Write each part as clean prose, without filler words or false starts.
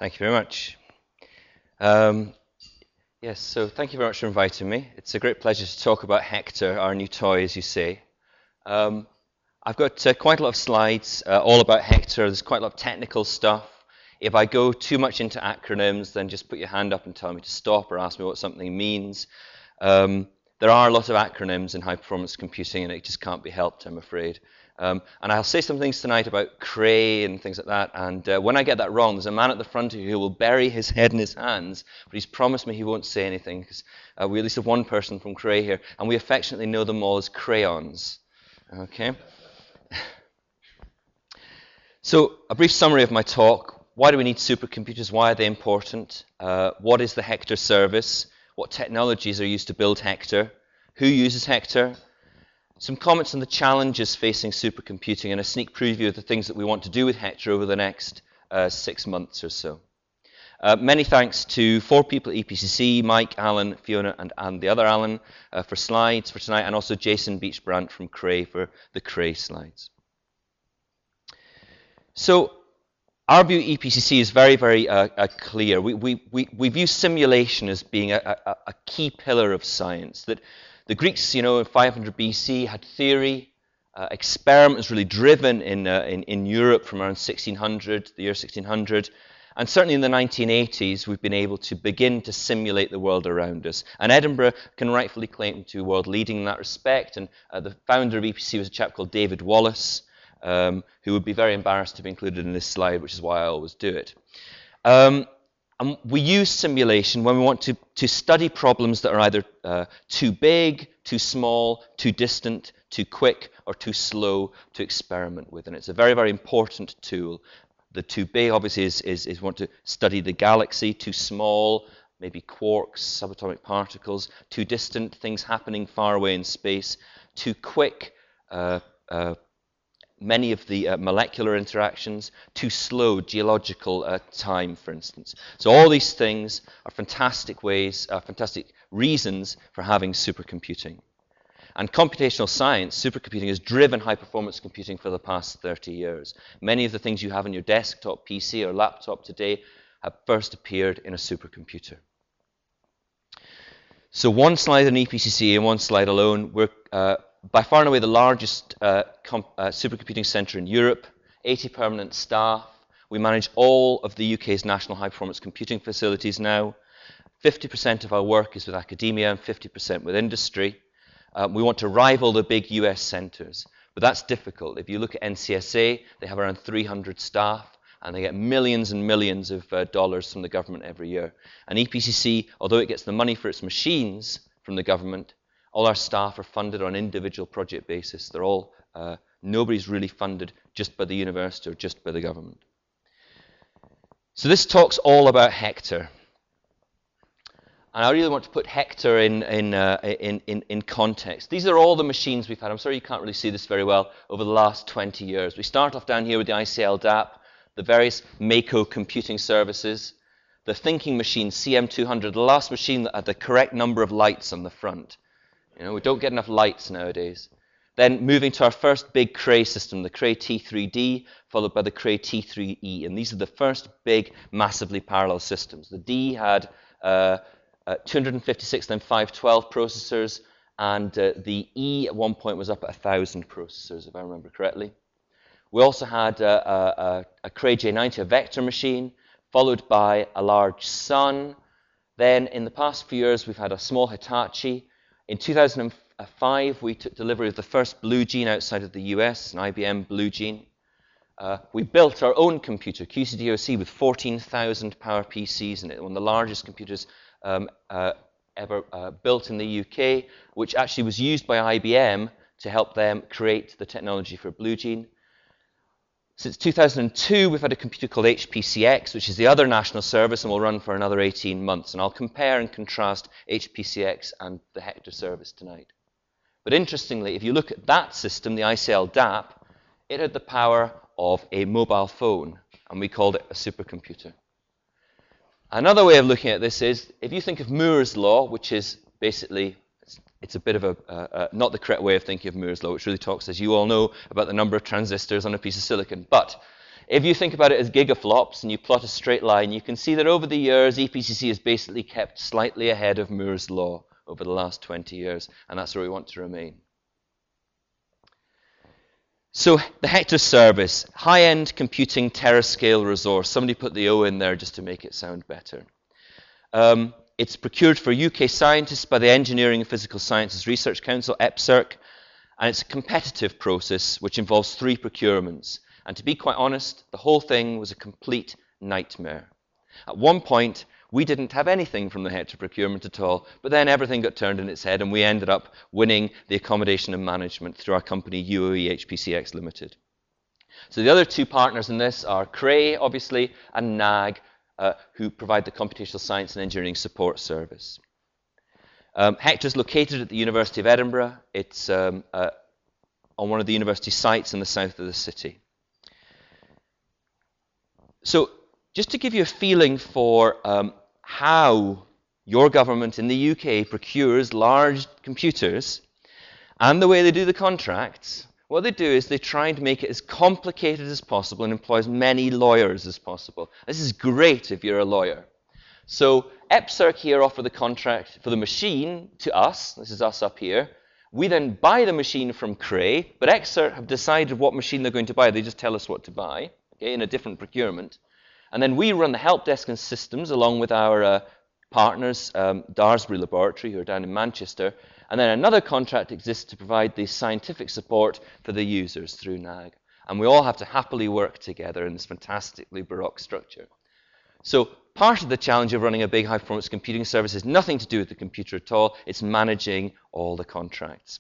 Thank you very much. Yes, so thank you very much for inviting me. It's a great pleasure to talk about Hector, our new toy, as you say. I've got quite a lot of slides all about Hector. There's quite a lot of technical stuff. If I go too much into acronyms, then just put your hand up and tell me to stop or ask me what something means. There are a lot of acronyms in high-performance computing, and it just can't be helped, I'm afraid. And I'll say some things tonight about Cray and things like that, and when I get that wrong, there's a man at the front of you who will bury his head in his hands, but he's promised me he won't say anything, because we at least have one person from Cray here, and we affectionately know them all as crayons. Okay? So, a brief summary of my talk. Why do we need supercomputers? Why are they important? What is the Hector service? What technologies are used to build Hector? Who uses Hector? Some comments on the challenges facing supercomputing and a sneak preview of the things that we want to do with Hector over the next 6 months or so. Many thanks to 4 people at EPCC, Mike, Alan, Fiona, and the other Alan for slides for tonight, and also Jason Beachbrandt from Cray for the Cray slides. So, our view at EPCC is very, very clear. We view simulation as being a key pillar of science. That the Greeks, in 500 BC, had theory. Experiment was really driven in Europe from around 1600, the year 1600. And certainly in the 1980s, we've been able to begin to simulate the world around us. And Edinburgh can rightfully claim to be world leading in that respect. And the founder of EPCC was a chap called David Wallace, who would be very embarrassed to be included in this slide, which is why I always do it. And we use simulation when we want to study problems that are either too big, too small, too distant, too quick, or too slow to experiment with. And it's a very, very important tool. The too big, obviously, is want to study the galaxy. Too small, maybe quarks, subatomic particles. Too distant, things happening far away in space. Too quick, many of the molecular interactions. Too slow, geological time, for instance. So all these things are fantastic ways, fantastic reasons for having supercomputing. And computational science, supercomputing, has driven high-performance computing for the past 30 years. Many of the things you have on your desktop PC or laptop today have first appeared in a supercomputer. So one slide on EPCC and one slide alone. We're by far and away the largest supercomputing centre in Europe, 80 permanent staff. We manage all of the UK's national high-performance computing facilities now. 50% of our work is with academia and 50% with industry. We want to rival the big US centres, but that's difficult. If you look at NCSA, they have around 300 staff, and they get millions and millions of dollars from the government every year. And EPCC, although it gets the money for its machines from the government, all our staff are funded on individual project basis. They're all, nobody's really funded just by the university or just by the government. So this talk's all about Hector. And I really want to put Hector in context. These are all the machines we've had. I'm sorry you can't really see this very well over the last 20 years. We start off down here with the ICL DAP, the various Mako computing services, the thinking machine CM200, the last machine that had the correct number of lights on the front. We don't get enough lights nowadays. Then moving to our first big Cray system, the Cray T3D, followed by the Cray T3E. And these are the first big, massively parallel systems. The D had 256, then 512 processors, and the E at one point was up at 1,000 processors, if I remember correctly. We also had a Cray J90, a vector machine, followed by a large Sun. Then in the past few years, we've had a small Hitachi. In 2005, we took delivery of the first Blue Gene outside of the US, an IBM Blue Gene. We built our own computer, QCDOC, with 14,000 power PCs in it, one of the largest computers ever built in the UK, which actually was used by IBM to help them create the technology for Blue Gene. Since 2002, we've had a computer called HPCX, which is the other national service and will run for another 18 months. And I'll compare and contrast HPCX and the Hector service tonight. But interestingly, if you look at that system, the ICL DAP, it had the power of a mobile phone, and we called it a supercomputer. Another way of looking at this is, if you think of Moore's law, which is basically, it's a bit of not the correct way of thinking of Moore's law, which really talks, as you all know, about the number of transistors on a piece of silicon. But If you think about it as gigaflops and you plot a straight line, you can see that over the years, EPCC has basically kept slightly ahead of Moore's law over the last 20 years, and that's where we want to remain. So the Hector service, high-end computing terascale resource. Somebody put the O in there just to make it sound better. It's procured for UK scientists by the Engineering and Physical Sciences Research Council, EPSRC, and it's a competitive process which involves 3 procurements. And to be quite honest, the whole thing was a complete nightmare. At one point, we didn't have anything from the Hector procurement at all, but then everything got turned in its head and we ended up winning the accommodation and management through our company UOE HPCX Limited. So the other 2 partners in this are Cray, obviously, and NAG, who provide the computational science and engineering support service. Hector is located at the University of Edinburgh. It's on one of the university sites in the south of the city. So just to give you a feeling for how your government in the UK procures large computers and the way they do the contracts, what they do is they try and make it as complicated as possible and employ as many lawyers as possible. This is great if you're a lawyer. So EPSRC here offer the contract for the machine to us. This is us up here. We then buy the machine from Cray, but EPSRC have decided what machine they're going to buy. They just tell us what to buy, okay, in a different procurement. And then we run the help desk and systems along with our partners, Daresbury Laboratory, who are down in Manchester. And then another contract exists to provide the scientific support for the users through NAG. And we all have to happily work together in this fantastically baroque structure. So part of the challenge of running a big high-performance computing service is nothing to do with the computer at all. It's managing all the contracts.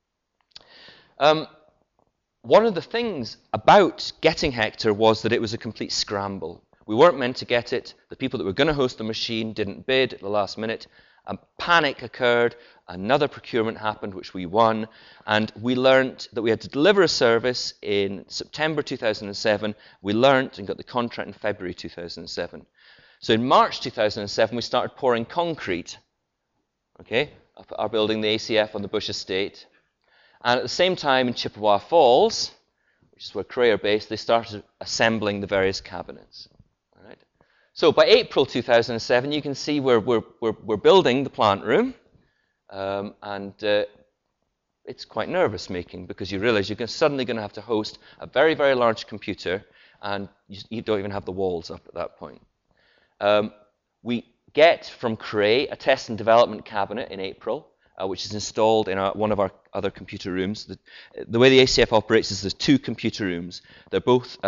One of the things about getting Hector was that it was a complete scramble. We weren't meant to get it. The people that were going to host the machine didn't bid at the last minute. A panic occurred. Another procurement happened, which we won. And we learned that we had to deliver a service in September 2007. We learned and got the contract in February 2007. So in March 2007, we started pouring concrete, okay, up at our building, the ACF on the Bush Estate. And at the same time in Chippewa Falls, which is where Cray are based, they started assembling the various cabinets. All right. So by April 2007, you can see we're building the plant room, and it's quite nervous-making because you realize you're suddenly going to have to host a very, very large computer, and you don't even have the walls up at that point. We get from Cray a test and development cabinet in April, which is installed in one of our other computer rooms. The way the ACF operates is there's 2 computer rooms. They're both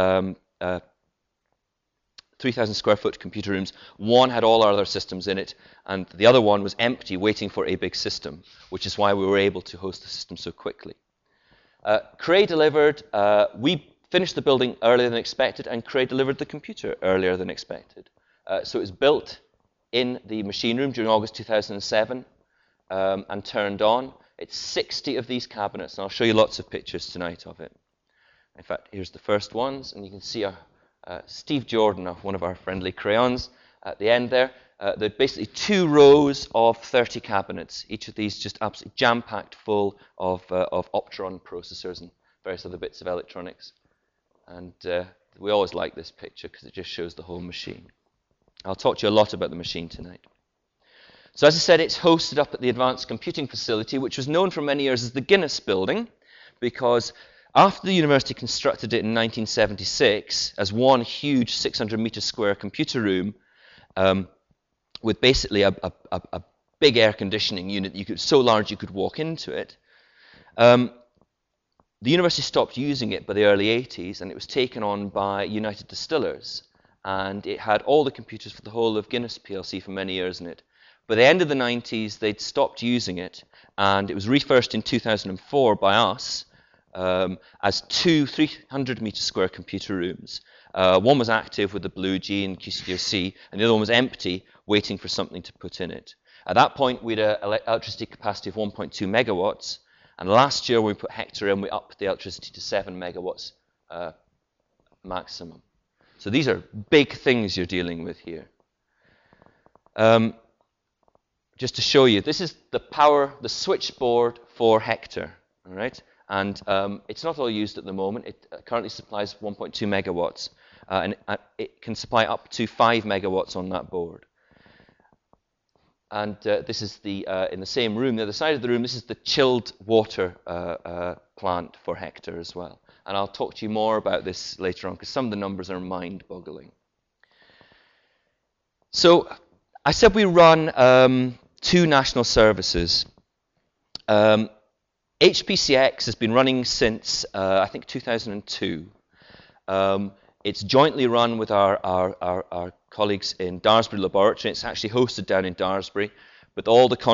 3,000 square foot computer rooms. One had all our other systems in it, and the other one was empty, waiting for a big system, which is why we were able to host the system so quickly. Cray delivered, we finished the building earlier than expected, and Cray delivered the computer earlier than expected. So it was built in the machine room during August 2007 and turned on. It's 60 of these cabinets, and I'll show you lots of pictures tonight of it. In fact, here's the first ones, and you can see Steve Jordan, one of our friendly crayons, at the end there. They're basically 2 rows of 30 cabinets, each of these just absolutely jam-packed full of Opteron processors and various other bits of electronics. And we always like this picture because it just shows the whole machine. I'll talk to you a lot about the machine tonight. So as I said, it's hosted up at the Advanced Computing Facility, which was known for many years as the Guinness Building, because after the university constructed it in 1976 as one huge 600-meter square computer room with basically a big air conditioning unit, so large you could walk into it, the university stopped using it by the early 80s, and it was taken on by United Distillers. And it had all the computers for the whole of Guinness PLC for many years in it. By the end of the 90s, they'd stopped using it, and it was refurbished in 2004 by us as 2 300-meter square computer rooms. One was active with the Blue G and QCDOC, and the other one was empty, waiting for something to put in it. At that point, we had an electricity capacity of 1.2 megawatts, and last year when we put Hector in, we upped the electricity to 7 megawatts maximum. So these are big things you're dealing with here. Just to show you, this is the switchboard for Hector, all right? And it's not all used at the moment. It currently supplies 1.2 megawatts. and it can supply up to 5 megawatts on that board. And this is the in the same room, the other side of the room, this is the chilled water plant for Hector as well. And I'll talk to you more about this later on, because some of the numbers are mind-boggling. So I said we run 2 national services. HPCX has been running since, I think, 2002. It's jointly run with our colleagues in Daresbury Laboratory. It's actually hosted down in Daresbury, with all the